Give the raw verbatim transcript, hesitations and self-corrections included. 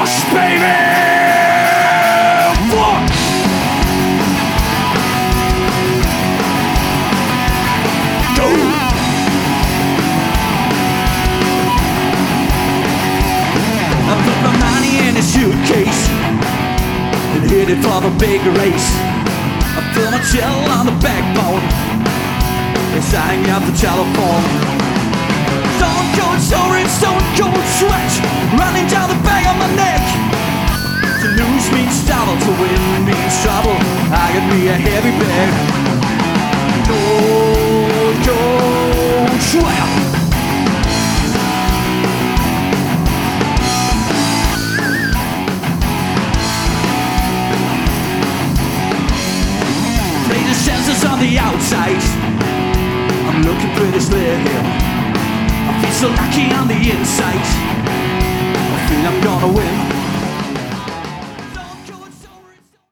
rush, baby. Fuck. Go. I put my money in a suitcase and hit it for the big race. I feel my chill on the backbone as I hang up the telephone. Stone cold soaring, stone cold sweat running down the back of my neck. To lose means trouble, to win means trouble. I got me a heavy bag. Cold, cold sweat. Play the senses on the outside. I'm looking pretty slim here. I feel so lucky on the inside.